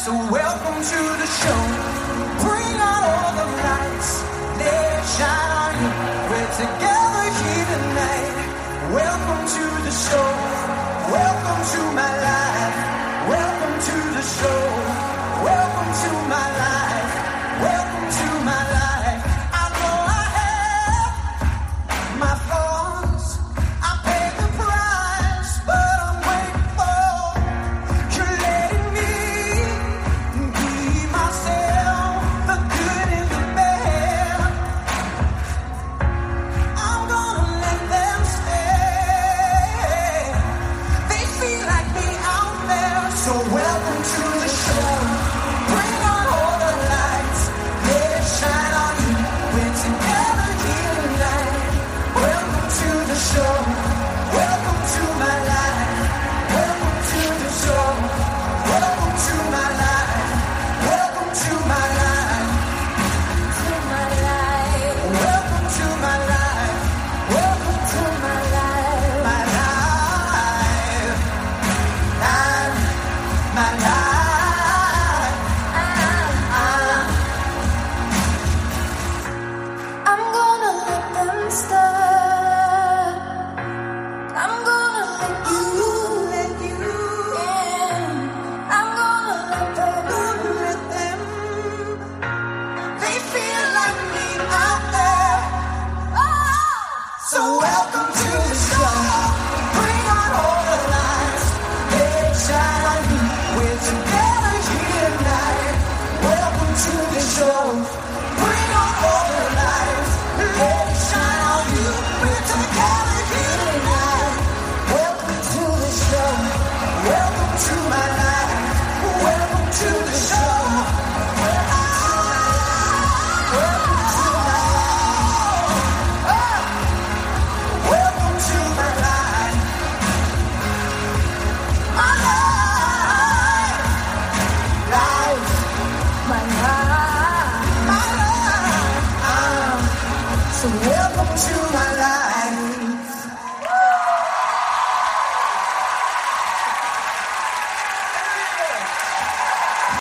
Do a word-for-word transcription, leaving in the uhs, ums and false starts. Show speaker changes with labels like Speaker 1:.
Speaker 1: So welcome to the show. Bring on all the lights. Let it shine on you. We're together here tonight. Welcome to the show. Welcome to my life. Welcome to the show. Welcome to my life. Welcome to my life. I know I have my flaws. I pay the price, but I'm grateful. You're letting me be myself, the good and the bad. I'm gonna let them stay. They feel like me out there, so welcome to the show. Bring on all the lights, let it shine on you. We're together here tonight. Welcome to the show. Welcome to my life. Welcome to the show. Welcome to my life. Welcome to my life. To my life. Welcome to my life. Welcome to my life. My life. Life. My life. I'm gonna let them start. I'm gonna let you, let you in. I'm gonna let them, gonna let them. They feel like me out there. Oh, so welcome to the show.